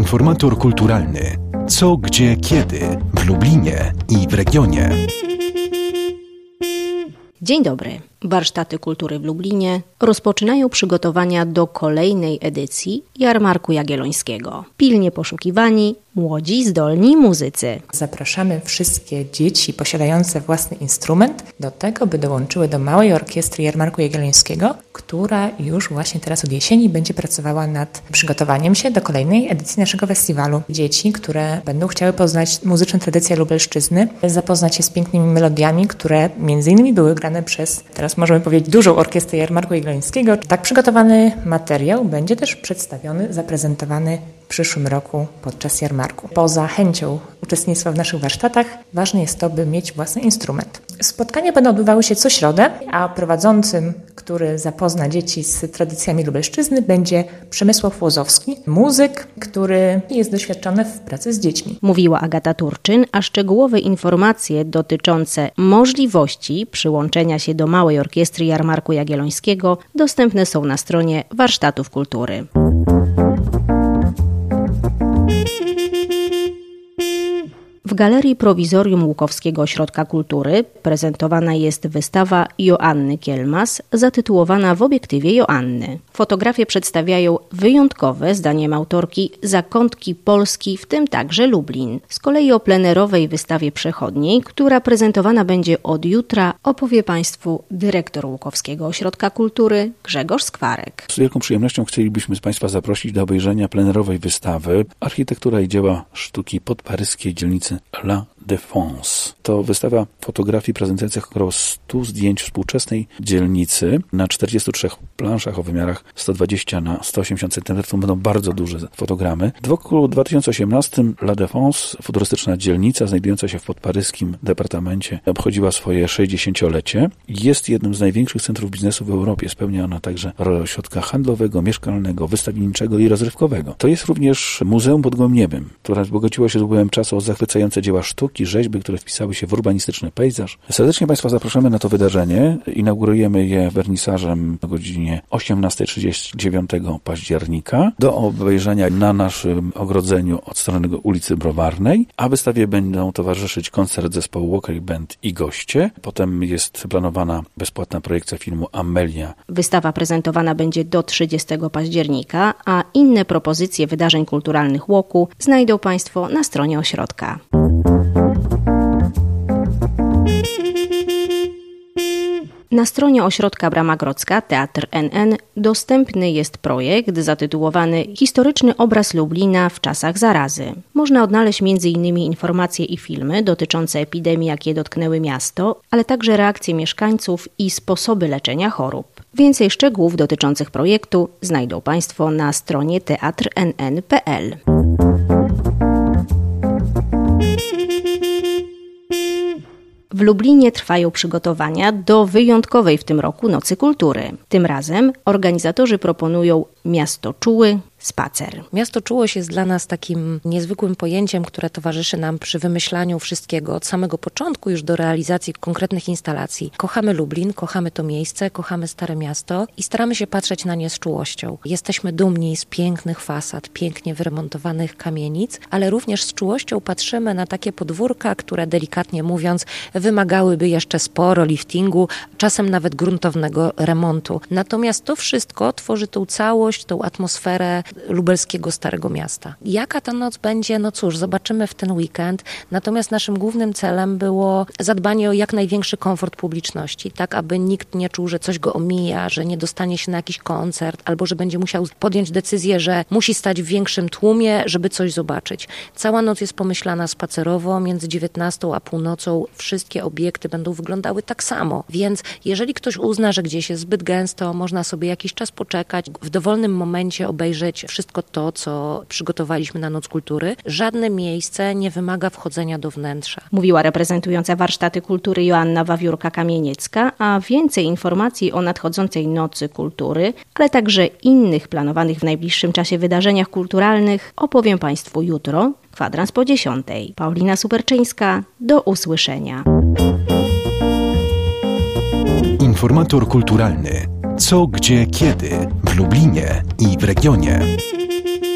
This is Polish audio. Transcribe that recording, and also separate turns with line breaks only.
Informator kulturalny. Co, gdzie, kiedy w Lublinie i w regionie.
Dzień dobry. Warsztaty kultury w Lublinie rozpoczynają przygotowania do kolejnej edycji Jarmarku Jagiellońskiego. Pilnie poszukiwani młodzi, zdolni muzycy.
Zapraszamy wszystkie dzieci posiadające własny instrument do tego, by dołączyły do Małej Orkiestry Jarmarku Jagiellońskiego, która już właśnie teraz od jesieni będzie pracowała nad przygotowaniem się do kolejnej edycji naszego festiwalu. Dzieci, które będą chciały poznać muzyczną tradycję Lubelszczyzny, zapoznać się z pięknymi melodiami, które między innymi były grane przez, teraz możemy powiedzieć, dużą orkiestrę Jarmarku Jagiellońskiego. Tak przygotowany materiał będzie też przedstawiony, zaprezentowany w przyszłym roku podczas jarmarku. Poza chęcią uczestnictwa w naszych warsztatach ważne jest to, by mieć własny instrument. Spotkania będą odbywały się co środę, a prowadzącym, który zapozna dzieci z tradycjami Lubelszczyzny, będzie Przemysław Łozowski, muzyk, który jest doświadczony w pracy z dziećmi.
Mówiła Agata Turczyn, a szczegółowe informacje dotyczące możliwości przyłączenia się do Małej Orkiestry Jarmarku Jagiellońskiego dostępne są na stronie Warsztatów Kultury. W Galerii Prowizorium Łukowskiego Ośrodka Kultury prezentowana jest wystawa Joanny Kielmas zatytułowana W obiektywie Joanny. Fotografie przedstawiają wyjątkowe, zdaniem autorki, zakątki Polski, w tym także Lublin. Z kolei o plenerowej wystawie przechodniej, która prezentowana będzie od jutra, opowie Państwu dyrektor Łukowskiego Ośrodka Kultury Grzegorz Skwarek.
Z wielką przyjemnością chcielibyśmy Państwa zaprosić do obejrzenia plenerowej wystawy Architektura i dzieła sztuki podparyskiej dzielnicy La Défense. To wystawa fotografii prezentujących około 100 zdjęć współczesnej dzielnicy na 43 planszach o wymiarach 120 na 180 cm. Będą bardzo duże fotogramy. W roku 2018 La Défense, futurystyczna dzielnica znajdująca się w podparyskim departamencie, obchodziła swoje 60-lecie. Jest jednym z największych centrów biznesu w Europie. Spełnia ona także rolę ośrodka handlowego, mieszkalnego, wystawienniczego i rozrywkowego. To jest również Muzeum pod Gołym Niebem, które wzbogaciło się z upływem czasu o zachwycające dzieła sztuki, rzeźby, które wpisały się w urbanistyczny pejzaż. Serdecznie Państwa zapraszamy na to wydarzenie. Inaugurujemy je wernisażem o godzinie 18:39 października do obejrzenia na naszym ogrodzeniu od strony ulicy Browarnej, a wystawie będą towarzyszyć koncert zespołu Walker Band i goście. Potem jest planowana bezpłatna projekcja filmu Amelia.
Wystawa prezentowana będzie do 30 października, a inne propozycje wydarzeń kulturalnych Łoku znajdą Państwo na stronie ośrodka. Na stronie ośrodka Brama Grodzka Teatr NN dostępny jest projekt zatytułowany Historyczny obraz Lublina w czasach zarazy. Można odnaleźć m.in. informacje i filmy dotyczące epidemii, jakie dotknęły miasto, ale także reakcje mieszkańców i sposoby leczenia chorób. Więcej szczegółów dotyczących projektu znajdą Państwo na stronie teatrnn.pl. W Lublinie trwają przygotowania do wyjątkowej w tym roku Nocy Kultury. Tym razem organizatorzy proponują Miasto Czuły, spacer.
Miasto Czułość jest dla nas takim niezwykłym pojęciem, które towarzyszy nam przy wymyślaniu wszystkiego od samego początku już do realizacji konkretnych instalacji. Kochamy Lublin, kochamy to miejsce, kochamy Stare Miasto i staramy się patrzeć na nie z czułością. Jesteśmy dumni z pięknych fasad, pięknie wyremontowanych kamienic, ale również z czułością patrzymy na takie podwórka, które delikatnie mówiąc wymagałyby jeszcze sporo liftingu, czasem nawet gruntownego remontu. Natomiast to wszystko tworzy tą całość, tą atmosferę lubelskiego Starego Miasta. Jaka ta noc będzie? No cóż, zobaczymy w ten weekend. Natomiast naszym głównym celem było zadbanie o jak największy komfort publiczności, tak aby nikt nie czuł, że coś go omija, że nie dostanie się na jakiś koncert, albo że będzie musiał podjąć decyzję, że musi stać w większym tłumie, żeby coś zobaczyć. Cała noc jest pomyślana spacerowo, między 19 a północą wszystkie obiekty będą wyglądały tak samo. Więc jeżeli ktoś uzna, że gdzieś jest zbyt gęsto, można sobie jakiś czas poczekać, w dowolnym momencie obejrzeć wszystko to, co przygotowaliśmy na Noc Kultury. Żadne miejsce nie wymaga wchodzenia do wnętrza.
Mówiła reprezentująca Warsztaty Kultury Joanna Wawiórka-Kamieniecka, a więcej informacji o nadchodzącej Nocy Kultury, ale także innych planowanych w najbliższym czasie wydarzeniach kulturalnych opowiem Państwu jutro, kwadrans po 10. Paulina Superczyńska, do usłyszenia.
Informator kulturalny. Co, gdzie, kiedy w Lublinie i w regionie.